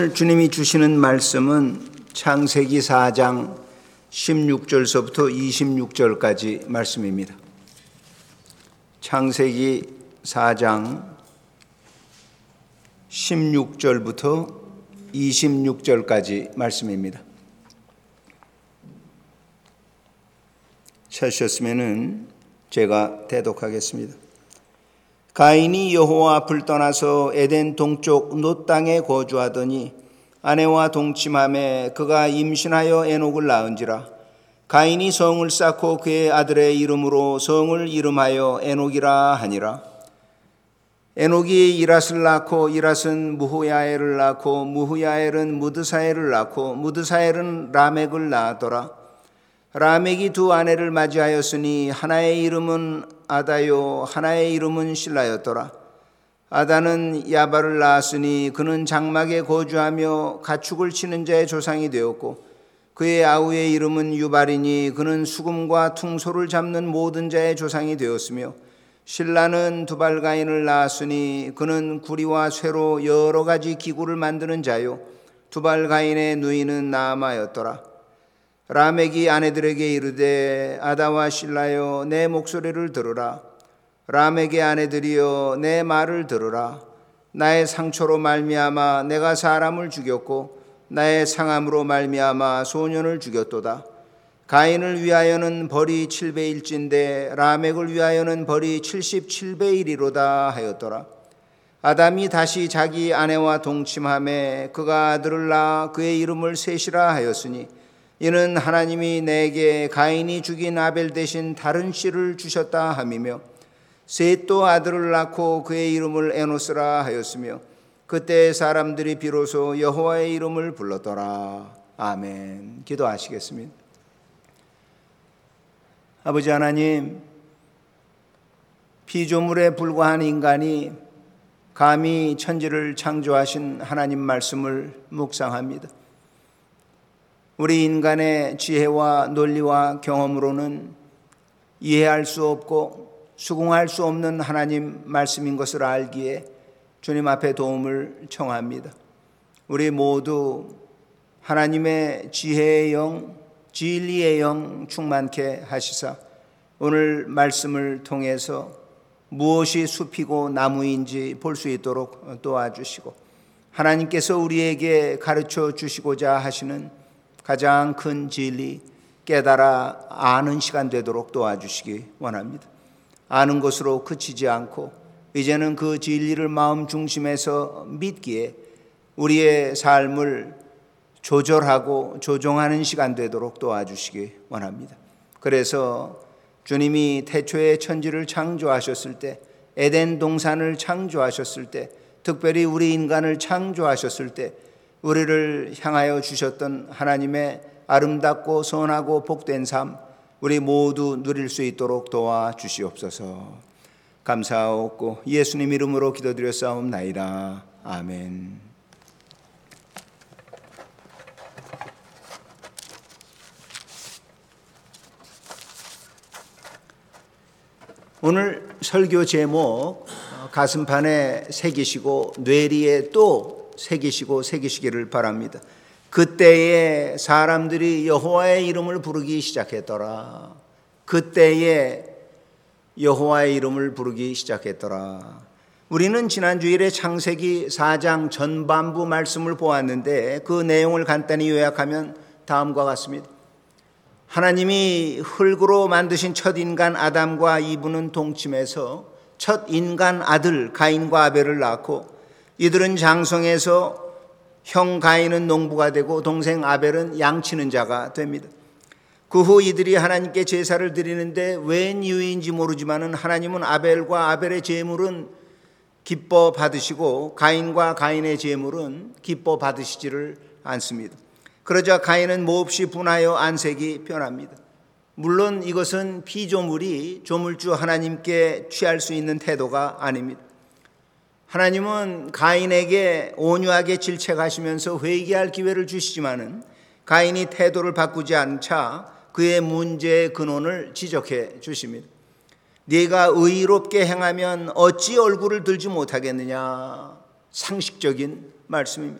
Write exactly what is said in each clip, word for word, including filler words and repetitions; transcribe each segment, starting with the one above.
주님이 주시는 말씀은 창세기 사 장 십육 절서부터 이십육 절까지 말씀입니다. 창세기 사 장 십육 절부터 이십육 절까지 말씀입니다. 찾으셨으면 제가 대독하겠습니다. 가인이 여호와 앞을 떠나서 에덴 동쪽 놋 땅에 거주하더니 아내와 동침하매 그가 임신하여 에녹을 낳은지라. 가인이 성을 쌓고 그의 아들의 이름으로 성을 이름하여 에녹이라 하니라. 에녹이 이랏을 낳고 이랏은 무후야엘을 낳고 무후야엘은 무드사엘을 낳고 무드사엘은 라멕을 낳았더라. 라멕이 두 아내를 맞이하였으니 하나의 이름은 아다요 하나의 이름은 실라였더라. 아다는 야발을 낳았으니 그는 장막에 거주하며 가축을 치는 자의 조상이 되었고 그의 아우의 이름은 유발이니 그는 수금과 퉁소를 잡는 모든 자의 조상이 되었으며 실라는 두발가인을 낳았으니 그는 구리와 쇠로 여러 가지 기구를 만드는 자요 두발가인의 누이는 나아마였더라. 라멕이 아내들에게 이르되 아다와 실라여 내 목소리를 들으라. 라멕의 아내들이여 내 말을 들으라. 나의 상처로 말미암아 내가 사람을 죽였고 나의 상함으로 말미암아 소년을 죽였도다. 가인을 위하여는 벌이 칠 배일진데 라멕을 위하여는 벌이 칠십칠 배이리로다 하였더라. 아담이 다시 자기 아내와 동침하매 그가 아들을 낳아 그의 이름을 셋이라 하였으니 이는 하나님이 내게 가인이 죽인 아벨 대신 다른 씨를 주셨다 함이며 셋도 아들을 낳고 그의 이름을 에노스라 하였으며 그때 사람들이 비로소 여호와의 이름을 불렀더라. 아멘. 기도하시겠습니다. 아버지 하나님, 피조물에 불과한 인간이 감히 천지를 창조하신 하나님 말씀을 묵상합니다. 우리 인간의 지혜와 논리와 경험으로는 이해할 수 없고 수긍할 수 없는 하나님 말씀인 것을 알기에 주님 앞에 도움을 청합니다. 우리 모두 하나님의 지혜의 영, 진리의 영 충만케 하시사 오늘 말씀을 통해서 무엇이 숲이고 나무인지 볼 수 있도록 도와주시고 하나님께서 우리에게 가르쳐 주시고자 하시는 가장 큰 진리 깨달아 아는 시간 되도록 도와주시기 원합니다. 아는 것으로 그치지 않고 이제는 그 진리를 마음 중심에서 믿기에 우리의 삶을 조절하고 조종하는 시간 되도록 도와주시기 원합니다. 그래서 주님이 태초에 천지를 창조하셨을 때, 에덴 동산을 창조하셨을 때, 특별히 우리 인간을 창조하셨을 때 우리를 향하여 주셨던 하나님의 아름답고 선하고 복된 삶 우리 모두 누릴 수 있도록 도와주시옵소서. 감사하옵고 예수님 이름으로 기도드렸사옵나이다. 아멘. 오늘 설교 제목 가슴판에 새기시고 뇌리에 또 새기시고 새기시기를 바랍니다. 그때에 사람들이 여호와의 이름을 부르기 시작했더라. 그때에 여호와의 이름을 부르기 시작했더라. 우리는 지난 주일에 창세기 사 장 전반부 말씀을 보았는데 그 내용을 간단히 요약하면 다음과 같습니다. 하나님이 흙으로 만드신 첫 인간 아담과 이브는 동침해서 첫 인간 아들 가인과 아벨을 낳고 이들은 장성해서 형 가인은 농부가 되고 동생 아벨은 양치는 자가 됩니다. 그 후 이들이 하나님께 제사를 드리는데 웬 이유인지 모르지만 하나님은 아벨과 아벨의 제물은 기뻐 받으시고 가인과 가인의 제물은 기뻐 받으시지를 않습니다. 그러자 가인은 몹시 분하여 안색이 변합니다. 물론 이것은 피조물이 조물주 하나님께 취할 수 있는 태도가 아닙니다. 하나님은 가인에게 온유하게 질책하시면서 회개할 기회를 주시지만은 가인이 태도를 바꾸지 않자 그의 문제의 근원을 지적해 주십니다. 네가 의롭게 행하면 어찌 얼굴을 들지 못하겠느냐. 상식적인 말씀입니다.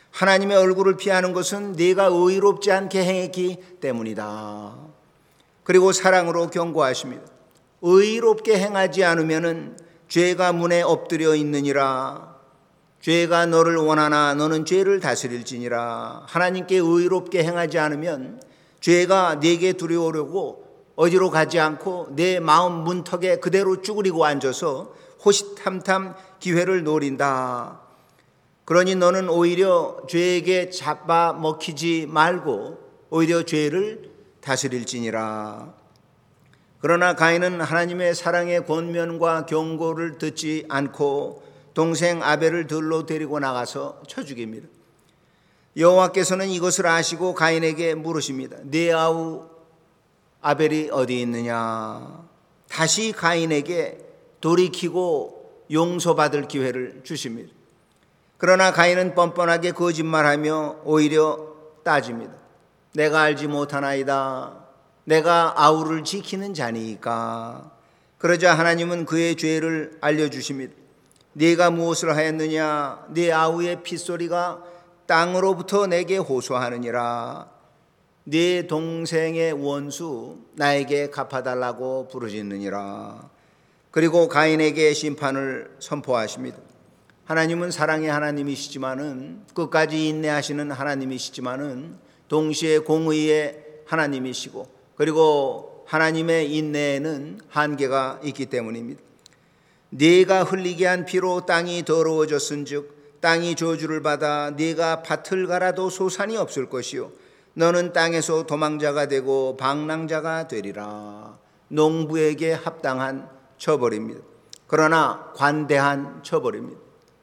하나님의 얼굴을 피하는 것은 네가 의롭지 않게 행했기 때문이다. 그리고 사랑으로 경고하십니다. 의롭게 행하지 않으면은 죄가 문에 엎드려 있느니라. 죄가 너를 원하나 너는 죄를 다스릴지니라. 하나님께 의롭게 행하지 않으면 죄가 네게 두려우려고 어디로 가지 않고 내 마음 문턱에 그대로 쭈그리고 앉아서 호시탐탐 기회를 노린다. 그러니 너는 오히려 죄에게 잡아먹히지 말고 오히려 죄를 다스릴지니라. 그러나 가인은 하나님의 사랑의 권면과 경고를 듣지 않고 동생 아벨을 들로 데리고 나가서 쳐 죽입니다. 여호와께서는 이것을 아시고 가인에게 물으십니다. 네 아우 아벨이 어디 있느냐? 다시 가인에게 돌이키고 용서받을 기회를 주십니다. 그러나 가인은 뻔뻔하게 거짓말하며 오히려 따집니다. 내가 알지 못하나이다. 내가 아우를 지키는 자니까. 그러자 하나님은 그의 죄를 알려주십니다. 네가 무엇을 하였느냐? 네 아우의 핏소리가 땅으로부터 내게 호소하느니라. 네 동생의 원수 나에게 갚아달라고 부르짖느니라. 그리고 가인에게 심판을 선포하십니다. 하나님은 사랑의 하나님이시지만은 끝까지 인내하시는 하나님이시지만은 동시에 공의의 하나님이시고 그리고 하나님의 인내에는 한계가 있기 때문입니다. 네가 흘리게 한 피로 땅이 더러워졌은즉 땅이 저주를 받아 네가 밭을 갈아도 소산이 없을 것이요 너는 땅에서 도망자가 되고 방랑자가 되리라. 농부에게 합당한 처벌입니다. 그러나 관대한 처벌입니다.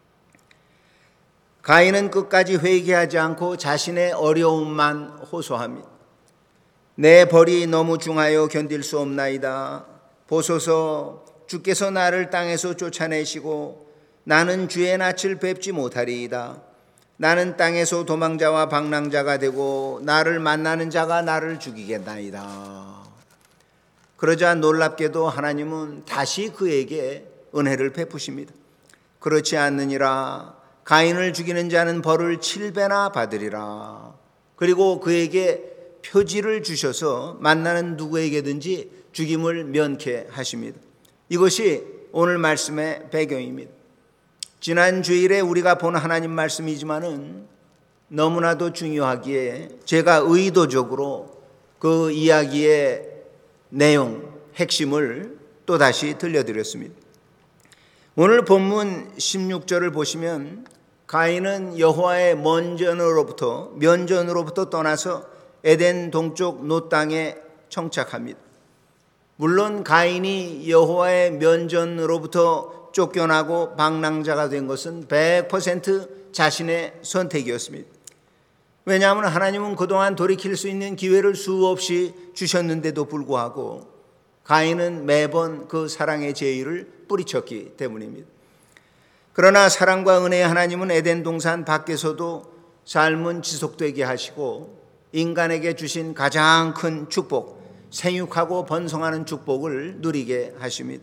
가인은 끝까지 회개하지 않고 자신의 어려움만 호소합니다. 내 벌이 너무 중하여 견딜 수 없나이다. 보소서 주께서 나를 땅에서 쫓아내시고 나는 주의 낯을 뵙지 못하리이다. 나는 땅에서 도망자와 방랑자가 되고 나를 만나는 자가 나를 죽이겠나이다. 그러자 놀랍게도 하나님은 다시 그에게 은혜를 베푸십니다. 그렇지 않느니라. 가인을 죽이는 자는 벌을 칠 배나 받으리라. 그리고 그에게 표지를 주셔서 만나는 누구에게든지 죽임을 면케 하십니다. 이것이 오늘 말씀의 배경입니다. 지난 주일에 우리가 본 하나님 말씀이지만은 너무나도 중요하기에 제가 의도적으로 그 이야기의 내용, 핵심을 또다시 들려드렸습니다. 오늘 본문 십육 절을 보시면 가인은 여호와의 먼전으로부터 면전으로부터 떠나서 에덴 동쪽 노 땅에 정착합니다. 물론 가인이 여호와의 면전으로부터 쫓겨나고 방랑자가 된 것은 백 퍼센트 자신의 선택이었습니다. 왜냐하면 하나님은 그동안 돌이킬 수 있는 기회를 수없이 주셨는데도 불구하고 가인은 매번 그 사랑의 제의를 뿌리쳤기 때문입니다. 그러나 사랑과 은혜의 하나님은 에덴 동산 밖에서도 삶은 지속되게 하시고 인간에게 주신 가장 큰 축복, 생육하고 번성하는 축복을 누리게 하십니다.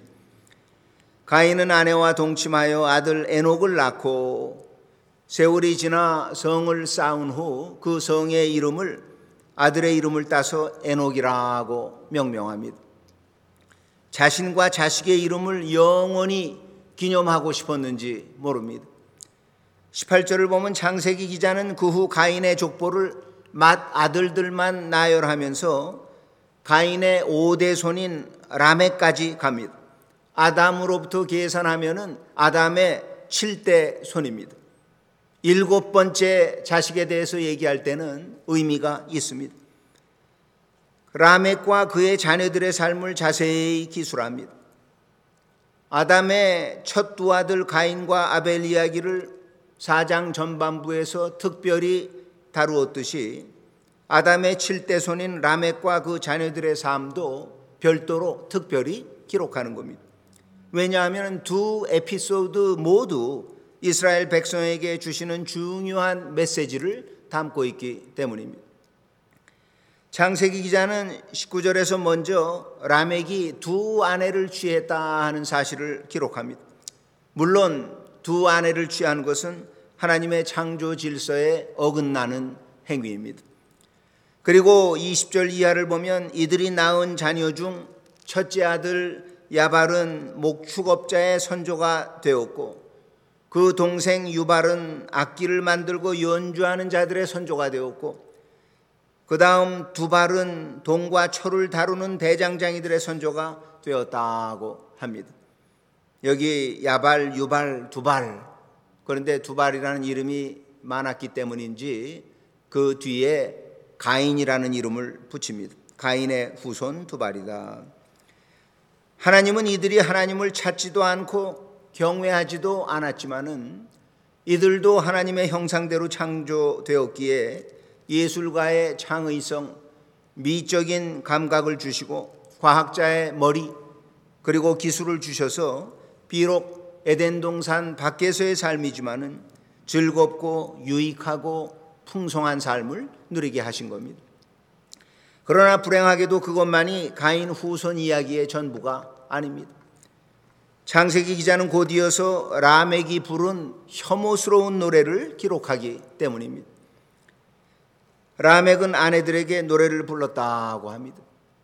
가인은 아내와 동침하여 아들 에녹을 낳고 세월이 지나 성을 쌓은 후 그 성의 이름을 아들의 이름을 따서 에녹이라고 명명합니다. 자신과 자식의 이름을 영원히 기념하고 싶었는지 모릅니다. 십팔 절을 보면 창세기 기자는 그 후 가인의 족보를 맏 아들들만 나열하면서 가인의 오대 손인 라멕까지 갑니다. 아담으로부터 계산하면은 아담의 칠대 손입니다. 일곱 번째 자식에 대해서 얘기할 때는 의미가 있습니다. 라멕과 그의 자녀들의 삶을 자세히 기술합니다. 아담의 첫 두 아들 가인과 아벨 이야기를 사 장 전반부에서 특별히 다루었듯이 아담의 칠대 손인 라멕과 그 자녀들의 삶도 별도로 특별히 기록하는 겁니다. 왜냐하면 두 에피소드 모두 이스라엘 백성에게 주시는 중요한 메시지를 담고 있기 때문입니다. 창세기 기자는 십구 절에서 먼저 라멕이 두 아내를 취했다 하는 사실을 기록합니다. 물론 두 아내를 취한 것은 하나님의 창조 질서에 어긋나는 행위입니다. 그리고 이십 절 이하를 보면 이들이 낳은 자녀 중 첫째 아들 야발은 목축업자의 선조가 되었고 그 동생 유발은 악기를 만들고 연주하는 자들의 선조가 되었고 그 다음 두발은 동과 철을 다루는 대장장이들의 선조가 되었다고 합니다. 여기 야발, 유발, 두발, 그런데 두발이라는 이름이 많았기 때문인지 그 뒤에 가인이라는 이름을 붙입니다. 가인의 후손 두발이다. 하나님은 이들이 하나님을 찾지도 않고 경외하지도 않았지만은 이들도 하나님의 형상대로 창조되었기에 예술가의 창의성, 미적인 감각을 주시고 과학자의 머리 그리고 기술을 주셔서 비록 에덴 동산 밖에서의 삶이지만은 즐겁고 유익하고 풍성한 삶을 누리게 하신 겁니다. 그러나 불행하게도 그것만이 가인 후손 이야기의 전부가 아닙니다. 창세기 기자는 곧 이어서 라멕이 부른 혐오스러운 노래를 기록하기 때문입니다. 라멕은 아내들에게 노래를 불렀다고 합니다.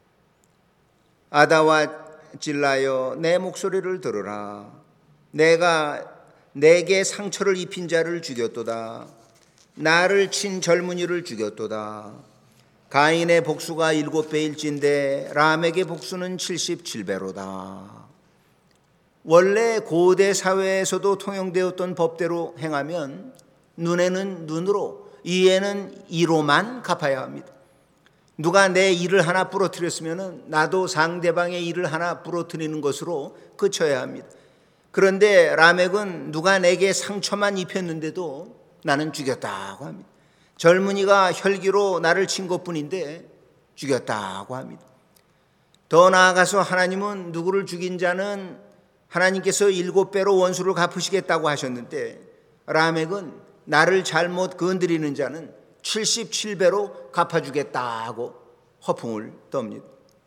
아다와 질라여 내 목소리를 들으라. 내가 내게 상처를 입힌 자를 죽였도다. 나를 친 젊은이를 죽였도다. 가인의 복수가 일곱 배일진데 라멕의 복수는 칠십칠 배로다. 원래 고대 사회에서도 통용되었던 법대로 행하면 눈에는 눈으로, 이에는 이로만 갚아야 합니다. 누가 내 일을 하나 부러뜨렸으면 나도 상대방의 일을 하나 부러뜨리는 것으로 그쳐야 합니다. 그런데 라멕은 누가 내게 상처만 입혔는데도 나는 죽였다고 합니다. 젊은이가 혈기로 나를 친 것뿐인데 죽였다고 합니다. 더 나아가서 하나님은 누구를 죽인 자는 하나님께서 일곱 배로 원수를 갚으시겠다고 하셨는데 라멕은 나를 잘못 건드리는 자는 칠십칠 배로 갚아주겠다고 허풍을 떱니다.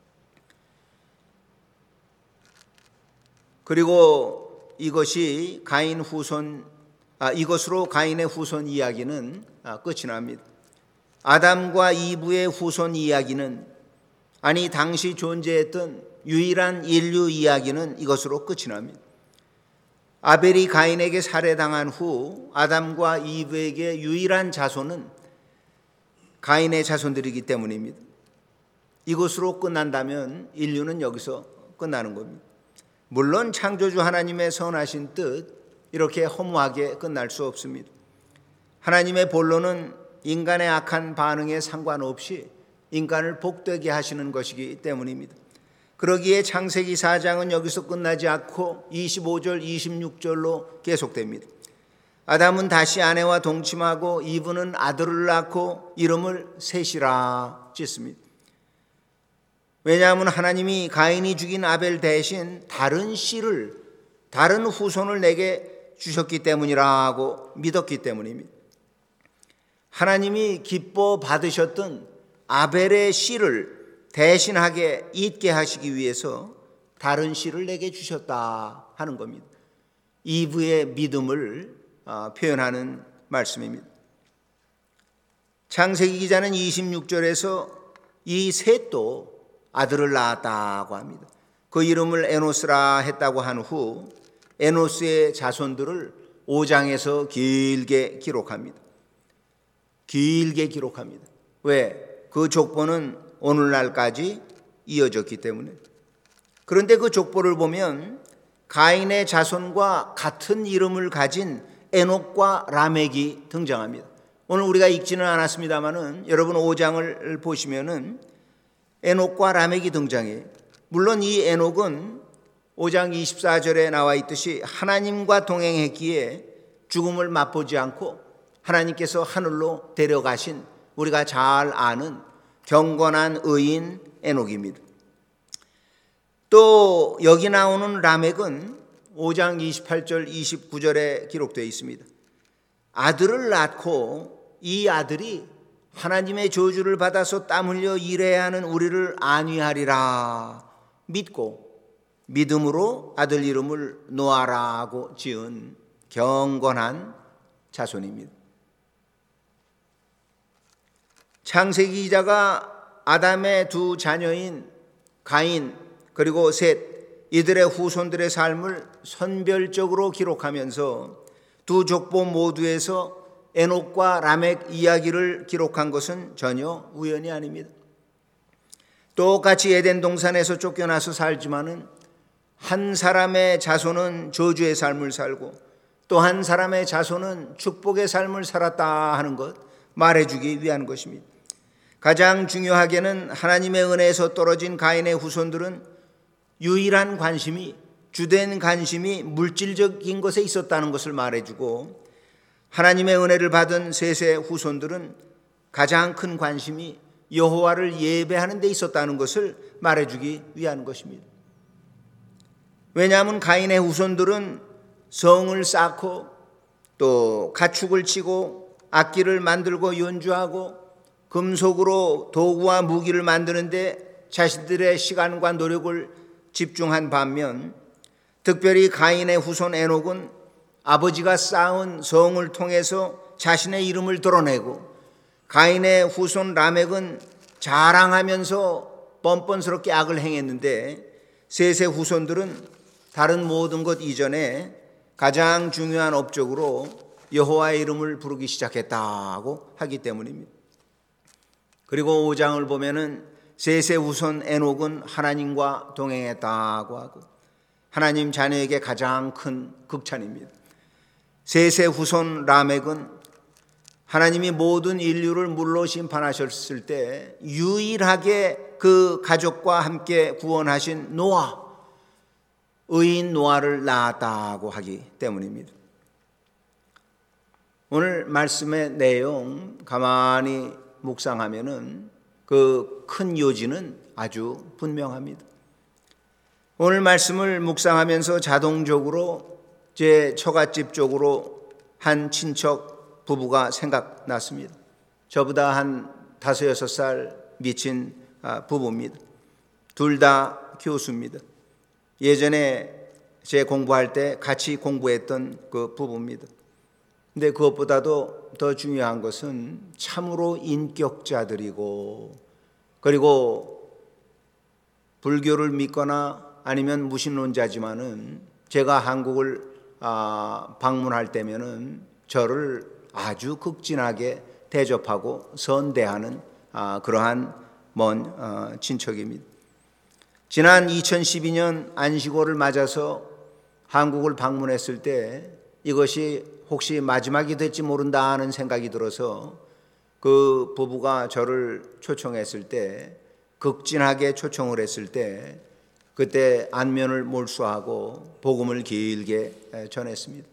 그리고 이것이 가인 후손, 아, 이것으로 가인의 후손 이야기는 아, 끝이 납니다. 아담과 이브의 후손 이야기는, 아니 당시 존재했던 유일한 인류 이야기는 이것으로 끝이 납니다. 아벨이 가인에게 살해당한 후 아담과 이브에게 유일한 자손은 가인의 자손들이기 때문입니다. 이것으로 끝난다면 인류는 여기서 끝나는 겁니다. 물론 창조주 하나님의 선하신 뜻 이렇게 허무하게 끝날 수 없습니다. 하나님의 본론은 인간의 악한 반응에 상관없이 인간을 복되게 하시는 것이기 때문입니다. 그러기에 창세기 사 장은 여기서 끝나지 않고 이십오 절 이십육 절로 계속됩니다. 아담은 다시 아내와 동침하고 이브는 아들을 낳고 이름을 셋이라 짓습니다. 왜냐하면 하나님이 가인이 죽인 아벨 대신 다른 씨를, 다른 후손을 내게 주셨기 때문이라고 믿었기 때문입니다. 하나님이 기뻐 받으셨던 아벨의 씨를 대신하게 잊게 하시기 위해서 다른 씨를 내게 주셨다 하는 겁니다. 이브의 믿음을 표현하는 말씀입니다. 창세기 기자는 이십육 절에서 이 셋도 아들을 낳았다고 합니다. 그 이름을 에노스라 했다고 한 후 에노스의 자손들을 오 장에서 길게 기록합니다. 길게 기록합니다. 왜? 그 족보는 오늘날까지 이어졌기 때문에. 그런데 그 족보를 보면 가인의 자손과 같은 이름을 가진 에녹과 라멕이 등장합니다. 오늘 우리가 읽지는 않았습니다만은 여러분 오 장을 보시면은 에녹과 라멕이 등장해요. 물론 이 에녹은 오 장 이십사 절에 나와 있듯이 하나님과 동행했기에 죽음을 맛보지 않고 하나님께서 하늘로 데려가신 우리가 잘 아는 경건한 의인 에녹입니다. 또 여기 나오는 라멕은 오 장 이십팔 절 이십구 절에 기록되어 있습니다. 아들을 낳고 이 아들이 하나님의 저주를 받아서 땀 흘려 일해야 하는 우리를 안위하리라 믿고 믿음으로 아들 이름을 노아라고 지은 경건한 자손입니다. 창세기 기자가 아담의 두 자녀인 가인 그리고 셋 이들의 후손들의 삶을 선별적으로 기록하면서 두 족보 모두에서 에녹과 라멕 이야기를 기록한 것은 전혀 우연이 아닙니다. 똑같이 에덴 동산에서 쫓겨나서 살지만은 한 사람의 자손은 저주의 삶을 살고 또 한 사람의 자손은 축복의 삶을 살았다 하는 것 말해주기 위한 것입니다. 가장 중요하게는 하나님의 은혜에서 떨어진 가인의 후손들은 유일한 관심이 주된 관심이 물질적인 것에 있었다는 것을 말해주고 하나님의 은혜를 받은 셋의 후손들은 가장 큰 관심이 여호와를 예배하는 데 있었다는 것을 말해주기 위한 것입니다. 왜냐하면 가인의 후손들은 성을 쌓고 또 가축을 치고 악기를 만들고 연주하고 금속으로 도구와 무기를 만드는데 자신들의 시간과 노력을 집중한 반면 특별히 가인의 후손 에녹은 아버지가 쌓은 성을 통해서 자신의 이름을 드러내고 가인의 후손 라멕은 자랑하면서 뻔뻔스럽게 악을 행했는데 셋의 후손들은 다른 모든 것 이전에 가장 중요한 업적으로 여호와의 이름을 부르기 시작했다고 하기 때문입니다. 그리고 오 장을 보면은 셋의 후손 에녹은 하나님과 동행했다고 하고 하나님 자녀에게 가장 큰 극찬입니다. 셋의 후손 라멕은 하나님이 모든 인류를 물로 심판하셨을 때 유일하게 그 가족과 함께 구원하신 노아, 의인 노아를 낳았다고 하기 때문입니다. 오늘 말씀의 내용 가만히 묵상하면은 그 큰 요지는 아주 분명합니다. 오늘 말씀을 묵상하면서 자동적으로 제 처갓집 쪽으로 한 친척 부부가 생각났습니다. 저보다 한 다섯 여섯 살 미친 부부입니다. 둘 다 교수입니다. 예전에 제 공부할 때 같이 공부했던 그 부부입니다. 근데 그것보다도 더 중요한 것은 참으로 인격자들이고 그리고 불교를 믿거나 아니면 무신론자지만은 제가 한국을 방문할 때면은 저를 아주 극진하게 대접하고 선대하는 그러한 먼 친척입니다. 지난 이천십이 년 안식월을 맞아서 한국을 방문했을 때 이것이 혹시 마지막이 될지 모른다 하는 생각이 들어서 그 부부가 저를 초청했을 때 극진하게 초청을 했을 때 그때 안면을 몰수하고 복음을 길게 전했습니다.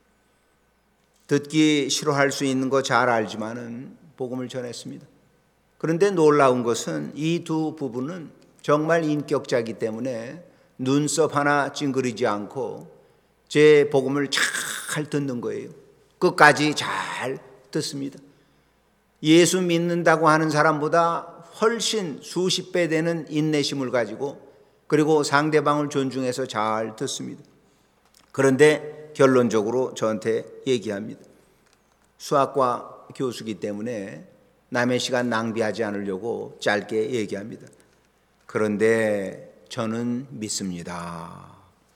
듣기 싫어할 수 있는 거 잘 알지만은 복음을 전했습니다. 그런데 놀라운 것은 이 두 부부는 정말 인격자이기 때문에 눈썹 하나 찡그리지 않고 제 복음을 잘 듣는 거예요. 끝까지 잘 듣습니다. 예수 믿는다고 하는 사람보다 훨씬 수십 배 되는 인내심을 가지고 그리고 상대방을 존중해서 잘 듣습니다. 그런데 결론적으로 저한테 얘기합니다. 수학과 교수이기 때문에 남의 시간 낭비하지 않으려고 짧게 얘기합니다. 그런데 저는 믿습니다.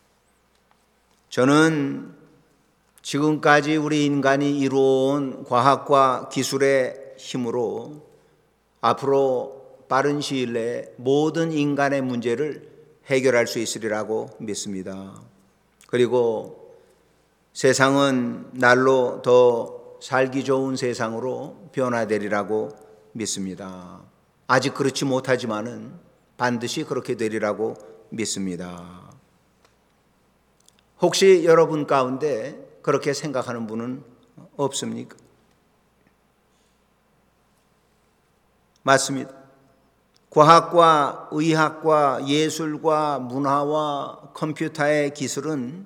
저는 지금까지 우리 인간이 이루어온 과학과 기술의 힘으로 앞으로 빠른 시일 내에 모든 인간의 문제를 해결할 수 있으리라고 믿습니다. 그리고 세상은 날로 더 살기 좋은 세상으로 변화되리라고 믿습니다. 아직 그렇지 못하지만은 반드시 그렇게 되리라고 믿습니다. 혹시 여러분 가운데 그렇게 생각하는 분은 없습니까? 맞습니다. 과학과 의학과 예술과 문화와 컴퓨터의 기술은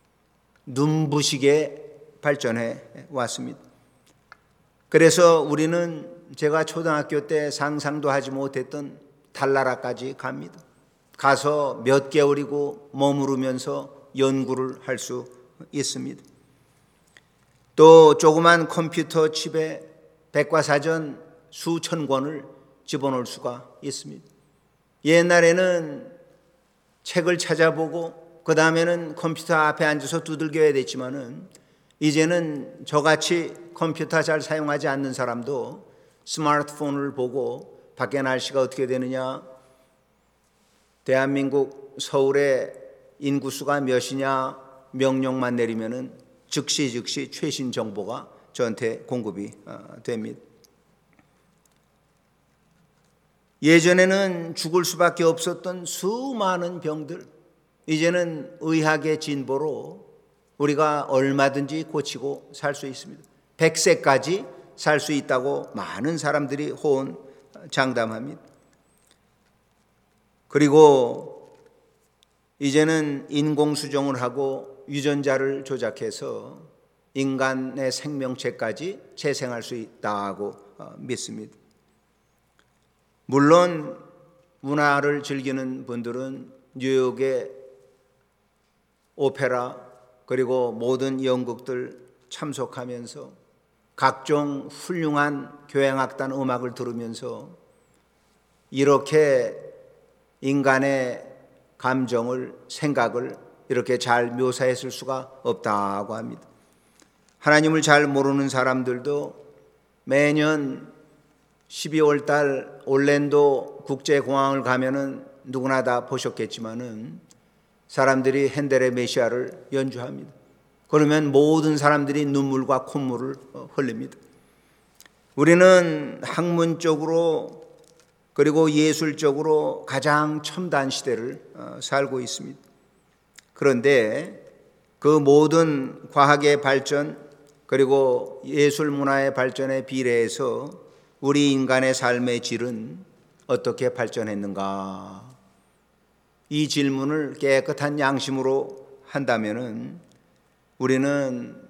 눈부시게 발전해 왔습니다. 그래서 우리는 제가 초등학교 때 상상도 하지 못했던 달나라까지 갑니다. 가서 몇 개월이고 머무르면서 연구를 할 수 있습니다. 또 조그만 컴퓨터 칩에 백과사전 수천 권을 집어넣을 수가 있습니다. 옛날에는 책을 찾아보고 그 다음에는 컴퓨터 앞에 앉아서 두들겨야 됐지만은 이제는 저같이 컴퓨터 잘 사용하지 않는 사람도 스마트폰을 보고 밖에 날씨가 어떻게 되느냐, 대한민국 서울의 인구수가 몇이냐 명령만 내리면은 즉시 즉시 최신 정보가 저한테 공급이 됩니다. 예전에는 죽을 수밖에 없었던 수많은 병들, 이제는 의학의 진보로 우리가 얼마든지 고치고 살 수 있습니다. 백 세까지 살 수 있다고 많은 사람들이 호언 장담합니다. 그리고 이제는 인공수정을 하고 유전자를 조작해서 인간의 생명체까지 재생할 수 있다고 믿습니다. 물론 문화를 즐기는 분들은 뉴욕의 오페라 그리고 모든 연극들 참석하면서 각종 훌륭한 교향악단 음악을 들으면서 이렇게 인간의 감정을, 생각을 이렇게 잘 묘사했을 수가 없다고 합니다. 하나님을 잘 모르는 사람들도 매년 십이월 달 올랜도 국제공항을 가면은 누구나 다 보셨겠지만은 사람들이 핸델의 메시아를 연주합니다. 그러면 모든 사람들이 눈물과 콧물을 흘립니다. 우리는 학문적으로 그리고 예술적으로 가장 첨단 시대를 살고 있습니다. 그런데 그 모든 과학의 발전 그리고 예술 문화의 발전에 비례해서 우리 인간의 삶의 질은 어떻게 발전했는가? 이 질문을 깨끗한 양심으로 한다면은 우리는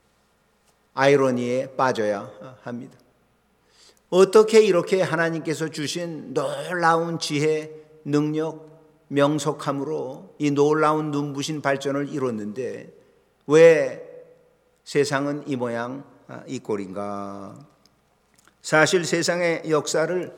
아이러니에 빠져야 합니다. 어떻게 이렇게 하나님께서 주신 놀라운 지혜, 능력, 명석함으로 이 놀라운 눈부신 발전을 이뤘는데 왜 세상은 이 모양 이 꼴인가? 사실 세상의 역사를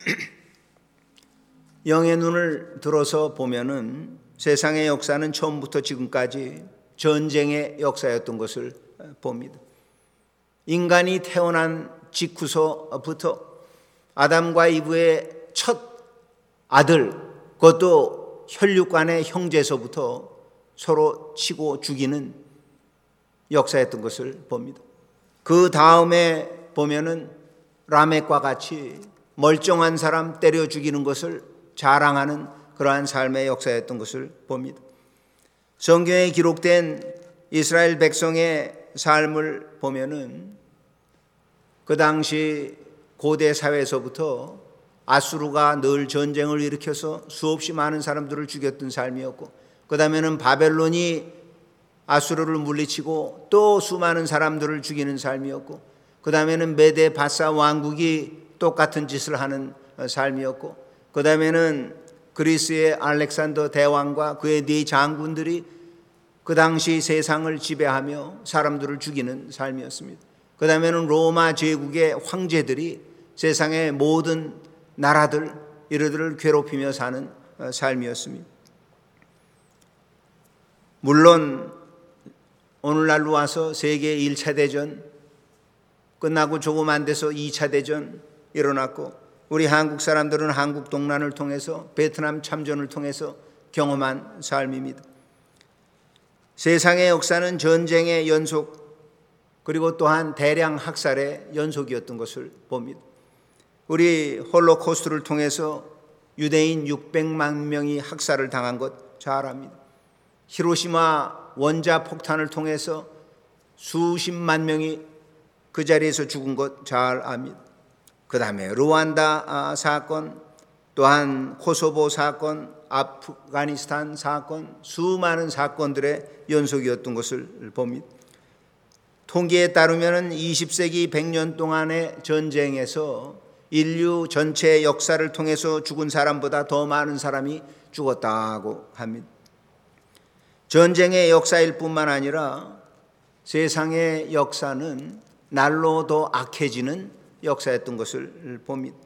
영의 눈을 들어서 보면은 세상의 역사는 처음부터 지금까지 전쟁의 역사였던 것을 봅니다. 인간이 태어난 직후서부터 아담과 이브의 첫 아들, 그것도 혈육간의 형제서부터 서로 치고 죽이는 역사였던 것을 봅니다. 그 다음에 보면은 라멕과 같이 멀쩡한 사람 때려 죽이는 것을 자랑하는 그러한 삶의 역사였던 것을 봅니다. 성경에 기록된 이스라엘 백성의 삶을 보면은 그 당시 고대 사회에서부터 아수르가 늘 전쟁을 일으켜서 수없이 많은 사람들을 죽였던 삶이었고, 그 다음에는 바벨론이 아수르를 물리치고 또 수많은 사람들을 죽이는 삶이었고, 그 다음에는 메데 바사 왕국이 똑같은 짓을 하는 삶이었고, 그 다음에는 그리스의 알렉산더 대왕과 그의 네 장군들이 그 당시 세상을 지배하며 사람들을 죽이는 삶이었습니다. 그 다음에는 로마 제국의 황제들이 세상의 모든 나라들 이들을 괴롭히며 사는 삶이었습니다. 물론 오늘날로 와서 세계 일 차 대전 끝나고 조금 안 돼서 이 차 대전 일어났고, 우리 한국 사람들은 한국 동란을 통해서 베트남 참전을 통해서 경험한 삶입니다. 세상의 역사는 전쟁의 연속 그리고 또한 대량 학살의 연속이었던 것을 봅니다. 우리 홀로코스트를 통해서 유대인 육백만 명이 학살을 당한 것 잘 압니다. 히로시마 원자 폭탄을 통해서 수십만 명이 그 자리에서 죽은 것 잘 압니다. 그 다음에 루안다 사건, 또한 코소보 사건, 아프가니스탄 사건, 수많은 사건들의 연속이었던 것을 봅니다. 통계에 따르면 이십 세기 백 년 동안의 전쟁에서 인류 전체의 역사를 통해서 죽은 사람보다 더 많은 사람이 죽었다고 합니다. 전쟁의 역사일 뿐만 아니라 세상의 역사는 날로 더 악해지는 역사였던 것을 봅니다.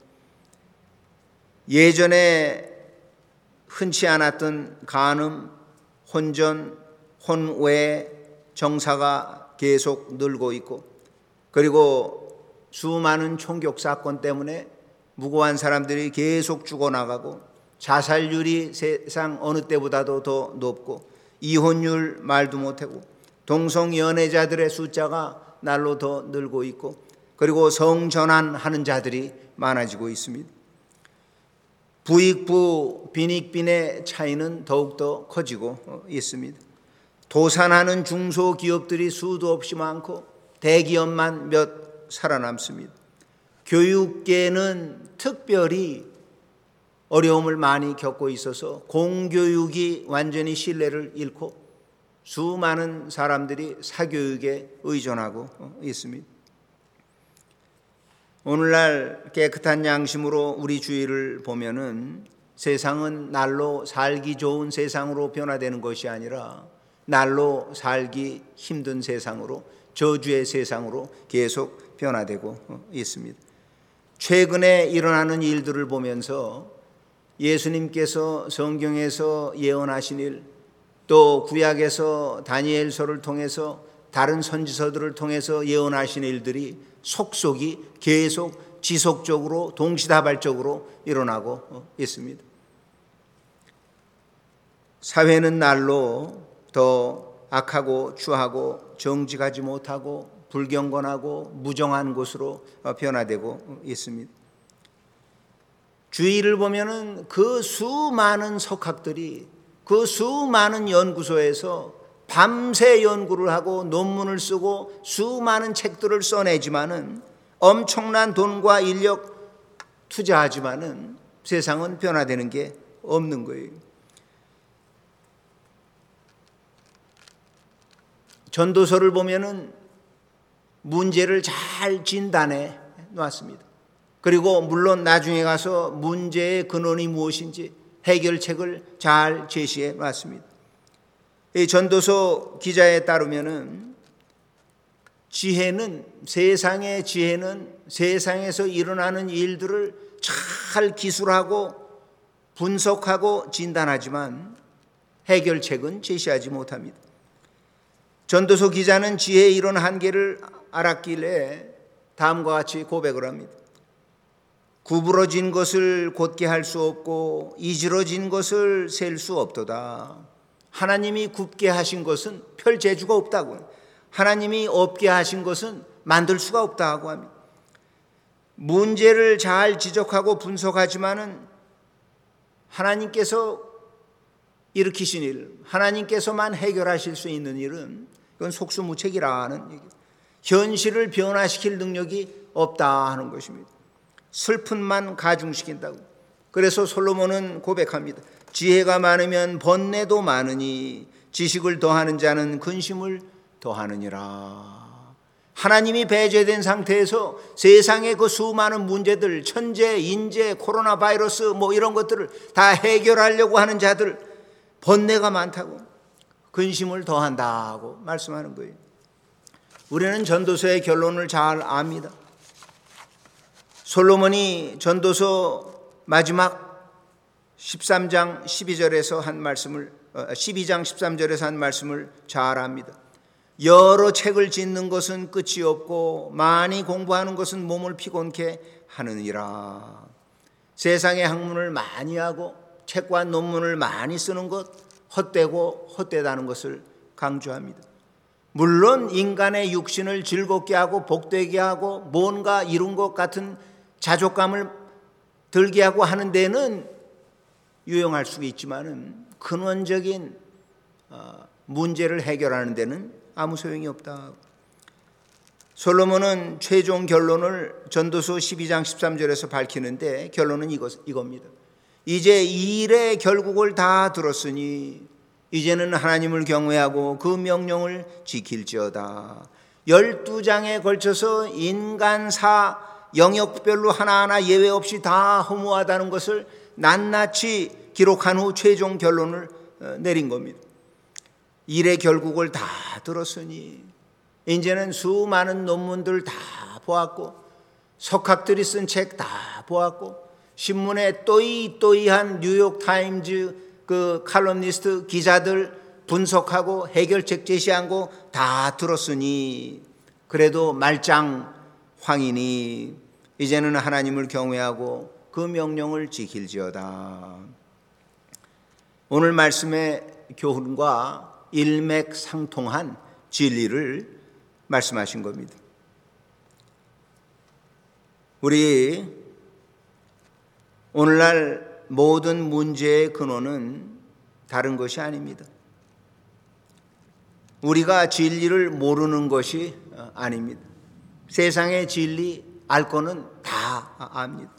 예전에 흔치 않았던 간음, 혼전, 혼외 정사가 계속 늘고 있고, 그리고 수많은 총격 사건 때문에 무고한 사람들이 계속 죽어나가고, 자살률이 세상 어느 때보다도 더 높고, 이혼율 말도 못하고, 동성연애자들의 숫자가 날로 더 늘고 있고, 그리고 성전환하는 자들이 많아지고 있습니다. 부익부 빈익빈의 차이는 더욱더 커지고 있습니다. 도산하는 중소기업들이 수도 없이 많고 대기업만 몇 살아남습니다. 교육계는 특별히 어려움을 많이 겪고 있어서 공교육이 완전히 신뢰를 잃고 수많은 사람들이 사교육에 의존하고 있습니다. 오늘날 깨끗한 양심으로 우리 주위를 보면은 세상은 날로 살기 좋은 세상으로 변화되는 것이 아니라 날로 살기 힘든 세상으로, 저주의 세상으로 계속 변화되고 있습니다. 최근에 일어나는 일들을 보면서 예수님께서 성경에서 예언하신 일, 또 구약에서 다니엘서를 통해서 다른 선지서들을 통해서 예언하신 일들이 속속이 계속 지속적으로 동시다발적으로 일어나고 있습니다. 사회는 날로 더 악하고 추하고 정직하지 못하고 불경건하고 무정한 곳으로 변화되고 있습니다. 주위를 보면은 그 수많은 석학들이 그 수많은 연구소에서 밤새 연구를 하고 논문을 쓰고 수많은 책들을 써내지만은 엄청난 돈과 인력 투자하지만은 세상은 변화되는 게 없는 거예요. 전도서를 보면은 문제를 잘 진단해 놨습니다. 그리고 물론 나중에 가서 문제의 근원이 무엇인지 해결책을 잘 제시해 놨습니다. 이 전도서 기자에 따르면은 지혜는, 세상의 지혜는 세상에서 일어나는 일들을 잘 기술하고 분석하고 진단하지만 해결책은 제시하지 못합니다. 전도서 기자는 지혜의 이런 한계를 알았길래 다음과 같이 고백을 합니다. 구부러진 것을 곧게 할 수 없고 이지러진 것을 셀 수 없도다. 하나님이 굽게 하신 것은 별 재주가 없다고, 하나님이 없게 하신 것은 만들 수가 없다고 합니다. 문제를 잘 지적하고 분석하지만은 하나님께서 일으키신 일, 하나님께서만 해결하실 수 있는 일은 그건 속수무책이라는 얘기, 현실을 변화시킬 능력이 없다 하는 것입니다. 슬픔만 가중시킨다고. 그래서 솔로몬은 고백합니다. 지혜가 많으면 번뇌도 많으니 지식을 더하는 자는 근심을 더하느니라. 하나님이 배제된 상태에서 세상의 그 수많은 문제들, 천재, 인재, 코로나 바이러스 뭐 이런 것들을 다 해결하려고 하는 자들 번뇌가 많다고, 근심을 더한다고 말씀하는 거예요. 우리는 전도서의 결론을 잘 압니다. 솔로몬이 전도서 마지막 십삼 장 십이 절에서 한 말씀을, 십이 장 십삼 절에서 한 말씀을 잘 압니다. 여러 책을 짓는 것은 끝이 없고 많이 공부하는 것은 몸을 피곤케 하느니라. 세상의 학문을 많이 하고 책과 논문을 많이 쓰는 것 헛되고 헛되다는 것을 강조합니다. 물론 인간의 육신을 즐겁게 하고 복되게 하고 뭔가 이룬 것 같은 자족감을 들게 하고 하는 데는 유용할 수 있지만은 근원적인 문제를 해결하는 데는 아무 소용이 없다. 솔로몬은 최종 결론을 전도서 십이 장 십삼 절에서 밝히는데 결론은 이것, 이겁니다. 이제 이 일의 결국을 다 들었으니 이제는 하나님을 경외하고 그 명령을 지킬지어다. 열두 장에 걸쳐서 인간사 영역별로 하나하나 예외 없이 다 허무하다는 것을 낱낱이 기록한 후 최종 결론을 내린 겁니다. 일의 결국을 다 들었으니 이제는 수많은 논문들 다 보았고 석학들이 쓴 책 다 보았고 신문에 또이또이한 뉴욕타임즈 그 칼럼니스트 기자들 분석하고 해결책 제시한 거 다 들었으니 그래도 말짱 황이니 이제는 하나님을 경외하고 그 명령을 지킬지어다. 오늘 말씀의 교훈과 일맥상통한 진리를 말씀하신 겁니다. 우리 오늘날 모든 문제의 근원은 다른 것이 아닙니다. 우리가 진리를 모르는 것이 아닙니다. 세상의 진리 알 거는 다 압니다.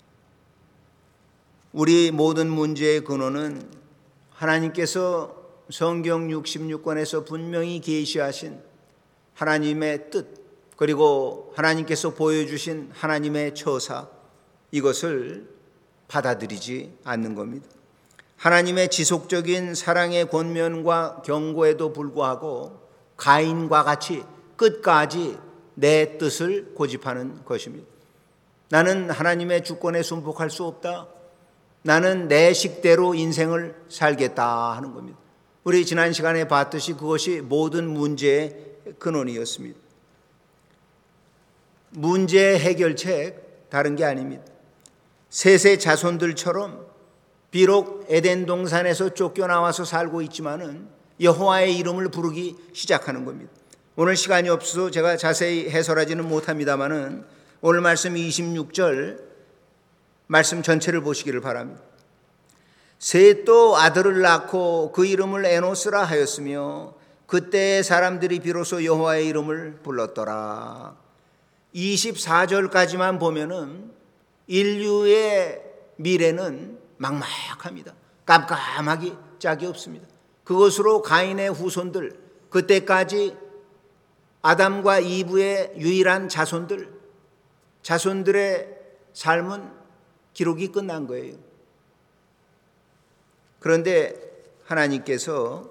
우리 모든 문제의 근원은 하나님께서 성경 육십육 권에서 분명히 계시하신 하나님의 뜻, 그리고 하나님께서 보여주신 하나님의 처사, 이것을 받아들이지 않는 겁니다. 하나님의 지속적인 사랑의 권면과 경고에도 불구하고 가인과 같이 끝까지 내 뜻을 고집하는 것입니다. 나는 하나님의 주권에 순복할 수 없다. 나는 내 식대로 인생을 살겠다 하는 겁니다. 우리 지난 시간에 봤듯이 그것이 모든 문제의 근원이었습니다. 문제의 해결책 다른 게 아닙니다. 셋의 자손들처럼 비록 에덴 동산에서 쫓겨나와서 살고 있지만은 여호와의 이름을 부르기 시작하는 겁니다. 오늘 시간이 없어서 제가 자세히 해설하지는 못합니다만은 오늘 말씀 이십육 절 말씀 전체를 보시기를 바랍니다. 셋도 아들을 낳고 그 이름을 에노스라 하였으며 그때의 사람들이 비로소 여호와의 이름을 불렀더라. 이십사 절까지만 보면은 인류의 미래는 막막합니다. 깜깜하기 짝이 없습니다. 그것으로 가인의 후손들, 그때까지 아담과 이브의 유일한 자손들, 자손들의 삶은 기록이 끝난 거예요. 그런데 하나님께서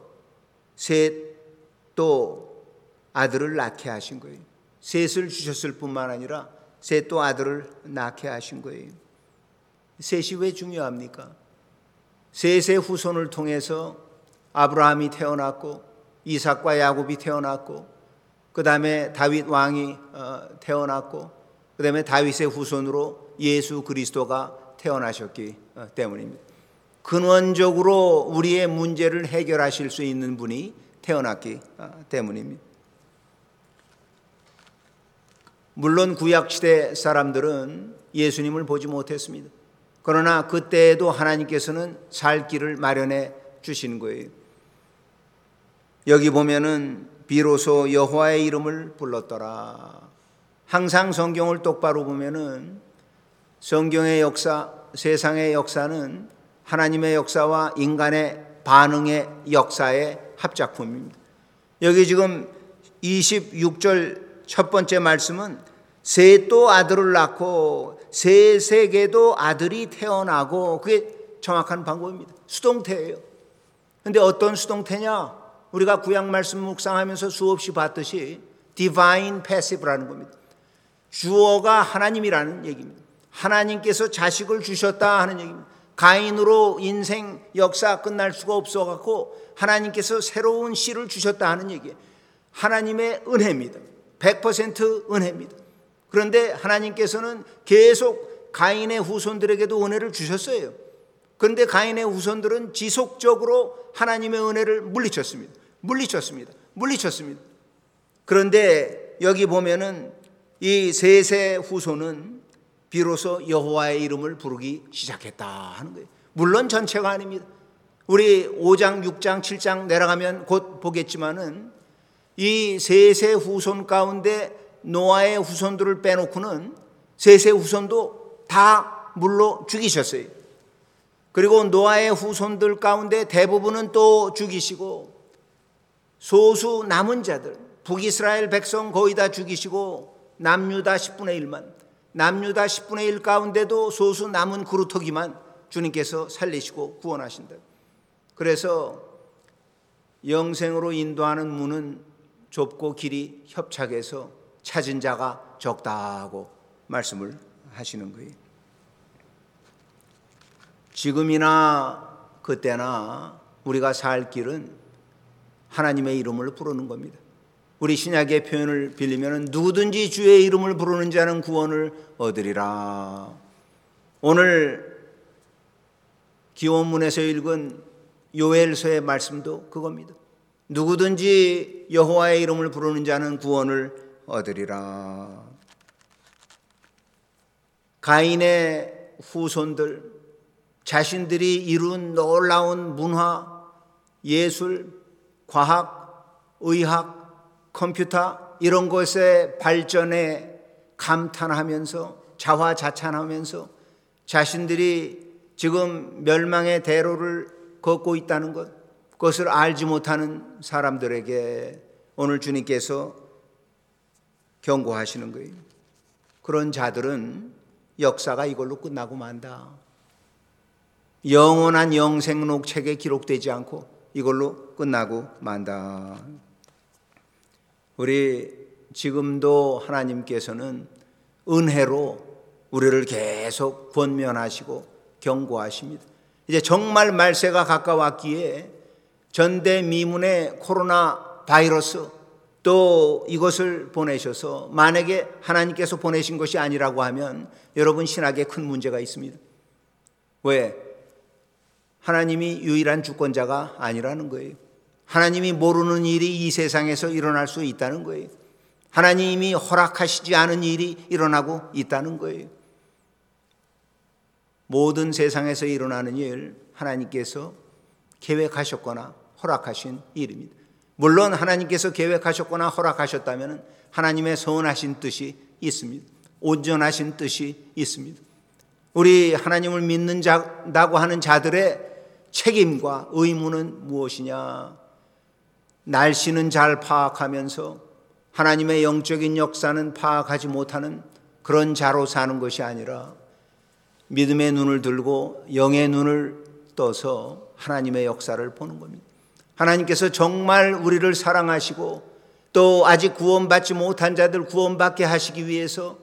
셋도 아들을 낳게 하신 거예요. 셋을 주셨을 뿐만 아니라 셋도 아들을 낳게 하신 거예요. 셋이 왜 중요합니까? 셋의 후손을 통해서 아브라함이 태어났고 이삭과 야곱이 태어났고 그 다음에 다윗 왕이 태어났고 그 다음에 다윗의 후손으로 예수 그리스도가 태어나셨기 때문입니다. 근원적으로 우리의 문제를 해결하실 수 있는 분이 태어났기 때문입니다. 물론 구약시대 사람들은 예수님을 보지 못했습니다. 그러나 그때에도 하나님께서는 살 길을 마련해 주시는 거예요. 여기 보면은 비로소 여호와의 이름을 불렀더라. 항상 성경을 똑바로 보면은 성경의 역사, 세상의 역사는 하나님의 역사와 인간의 반응의 역사의 합작품입니다. 여기 지금 이십육 절 첫 번째 말씀은 셋도 아들을 낳고 셋에게도 아들이 태어나고, 그게 정확한 방법입니다. 수동태예요. 그런데 어떤 수동태냐? 우리가 구약 말씀 묵상하면서 수없이 봤듯이 divine passive라는 겁니다. 주어가 하나님이라는 얘기입니다. 하나님께서 자식을 주셨다 하는 얘기입니다. 가인으로 인생 역사 끝날 수가 없어갖고 하나님께서 새로운 씨를 주셨다 하는 얘기예요. 하나님의 은혜입니다. 백 퍼센트 은혜입니다. 그런데 하나님께서는 계속 가인의 후손들에게도 은혜를 주셨어요. 그런데 가인의 후손들은 지속적으로 하나님의 은혜를 물리쳤습니다. 물리쳤습니다. 물리쳤습니다. 그런데 여기 보면은 이 셋의 후손은 비로소 여호와의 이름을 부르기 시작했다 하는 거예요. 물론 전체가 아닙니다. 우리 오 장, 육 장, 칠 장 내려가면 곧 보겠지만은 이 셋의 후손 가운데 노아의 후손들을 빼놓고는 셋의 후손도 다 물로 죽이셨어요. 그리고 노아의 후손들 가운데 대부분은 또 죽이시고 소수 남은 자들, 북이스라엘 백성 거의 다 죽이시고 남유다 십분의 일만, 남유다 십분의 일 가운데도 소수 남은 그루터기만 주님께서 살리시고 구원하신다. 그래서 영생으로 인도하는 문은 좁고 길이 협착해서 찾은 자가 적다고 말씀을 하시는 거예요. 지금이나 그때나 우리가 살 길은 하나님의 이름을 부르는 겁니다. 우리 신약의 표현을 빌리면 누구든지 주의 이름을 부르는 자는 구원을 얻으리라. 오늘 기원문에서 읽은 요엘서의 말씀도 그겁니다. 누구든지 여호와의 이름을 부르는 자는 구원을 얻으리라. 가인의 후손들, 자신들이 이룬 놀라운 문화, 예술, 과학, 의학, 컴퓨터 이런 것의 발전에 감탄하면서 자화자찬하면서 자신들이 지금 멸망의 대로를 걷고 있다는 것, 그것을 알지 못하는 사람들에게 오늘 주님께서 경고하시는 거예요. 그런 자들은 역사가 이걸로 끝나고 만다. 영원한 영생록 책에 기록되지 않고 이걸로 끝나고 만다. 우리 지금도 하나님께서는 은혜로 우리를 계속 권면하시고 경고하십니다. 이제 정말 말세가 가까웠기에 전대미문의 코로나 바이러스 또 이것을 보내셔서 만약에 하나님께서 보내신 것이 아니라고 하면 여러분 신학에 큰 문제가 있습니다. 왜? 하나님이 유일한 주권자가 아니라는 거예요. 하나님이 모르는 일이 이 세상에서 일어날 수 있다는 거예요. 하나님이 허락하시지 않은 일이 일어나고 있다는 거예요. 모든 세상에서 일어나는 일 하나님께서 계획하셨거나 허락하신 일입니다. 물론 하나님께서 계획하셨거나 허락하셨다면 하나님의 선하신 뜻이 있습니다. 온전하신 뜻이 있습니다. 우리 하나님을 믿는다고 하는 자들의 책임과 의무는 무엇이냐? 날씨는 잘 파악하면서 하나님의 영적인 역사는 파악하지 못하는 그런 자로 사는 것이 아니라 믿음의 눈을 들고 영의 눈을 떠서 하나님의 역사를 보는 겁니다. 하나님께서 정말 우리를 사랑하시고 또 아직 구원받지 못한 자들 구원받게 하시기 위해서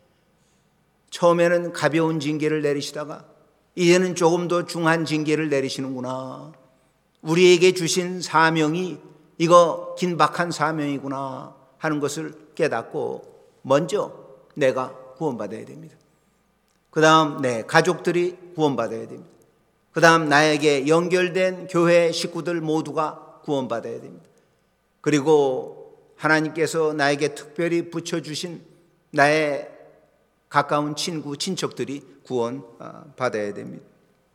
처음에는 가벼운 징계를 내리시다가 이제는 조금 더 중한 징계를 내리시는구나. 우리에게 주신 사명이 이거 긴박한 사명이구나 하는 것을 깨닫고 먼저 내가 구원받아야 됩니다. 그 다음 내 가족들이 구원받아야 됩니다. 그 다음 나에게 연결된 교회 식구들 모두가 구원받아야 됩니다. 그리고 하나님께서 나에게 특별히 붙여주신 나의 가까운 친구, 친척들이 구원받아야 됩니다.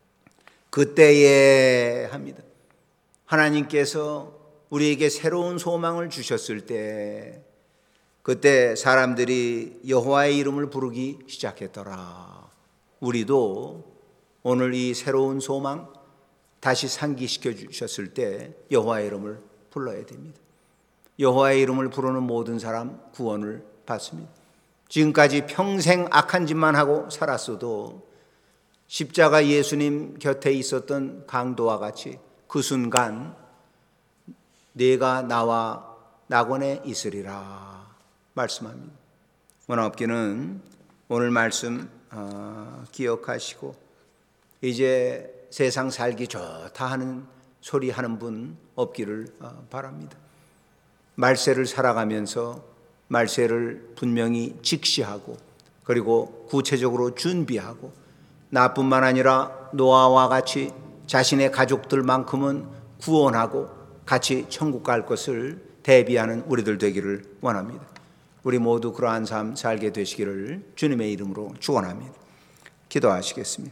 그때에 합니다. 하나님께서 우리에게 새로운 소망을 주셨을 때 그때 사람들이 여호와의 이름을 부르기 시작했더라. 우리도 오늘 이 새로운 소망 다시 상기시켜 주셨을 때 여호와의 이름을 불러야 됩니다. 여호와의 이름을 부르는 모든 사람 구원을 받습니다. 지금까지 평생 악한 짓만 하고 살았어도 십자가 예수님 곁에 있었던 강도와 같이 그 순간 내가 나와 낙원에 있으리라 말씀합니다. 원하옵기는 오늘 말씀 어, 기억하시고 이제 세상 살기 좋다 하는 소리 하는 분 없기를 어, 바랍니다. 말세를 살아가면서 말세를 분명히 직시하고 그리고 구체적으로 준비하고 나뿐만 아니라 노아와 같이 자신의 가족들만큼은 구원하고 같이 천국 갈 것을 대비하는 우리들 되기를 원합니다. 우리 모두 그러한 삶 살게 되시기를 주님의 이름으로 축원합니다. 기도하시겠습니다.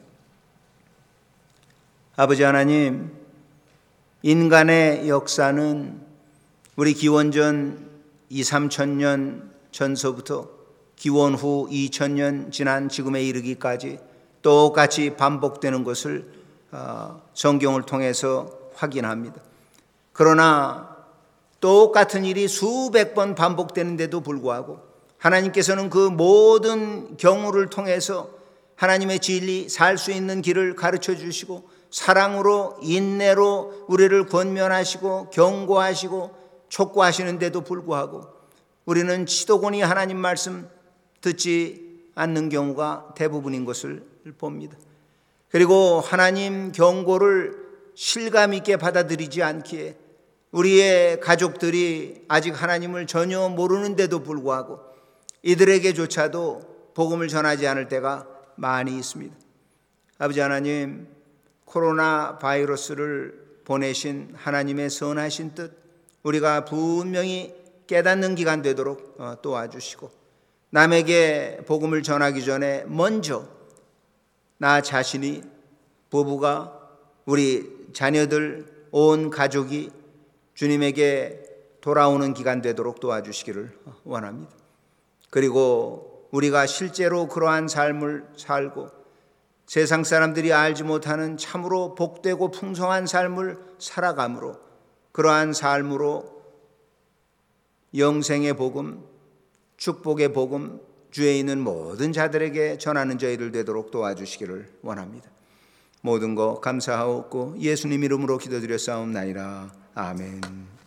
아버지 하나님, 인간의 역사는 우리 기원전 이삼천 년 전서부터 기원 후 이천 년 지난 지금에 이르기까지 똑같이 반복되는 것을 성경을 통해서 확인합니다. 그러나 똑같은 일이 수백 번 반복되는데도 불구하고 하나님께서는 그 모든 경우를 통해서 하나님의 진리, 살 수 있는 길을 가르쳐 주시고 사랑으로 인내로 우리를 권면하시고 경고하시고 촉구하시는데도 불구하고 우리는 지도권이 하나님 말씀 듣지 않는 경우가 대부분인 것을 봅니다. 그리고 하나님 경고를 실감 있게 받아들이지 않기에 우리의 가족들이 아직 하나님을 전혀 모르는데도 불구하고 이들에게조차도 복음을 전하지 않을 때가 많이 있습니다. 아버지 하나님, 코로나 바이러스를 보내신 하나님의 선하신 뜻 우리가 분명히 깨닫는 기간 되도록 도와주시고, 남에게 복음을 전하기 전에 먼저 나 자신이, 부부가, 우리 자녀들, 온 가족이 주님에게 돌아오는 기간 되도록 도와주시기를 원합니다. 그리고 우리가 실제로 그러한 삶을 살고 세상 사람들이 알지 못하는 참으로 복되고 풍성한 삶을 살아감으로 그러한 삶으로 영생의 복음, 축복의 복음, 주에 있는 모든 자들에게 전하는 저희들 되도록 도와주시기를 원합니다. 모든 것 감사하옵고 예수님 이름으로 기도드렸사옵나이다. 아멘.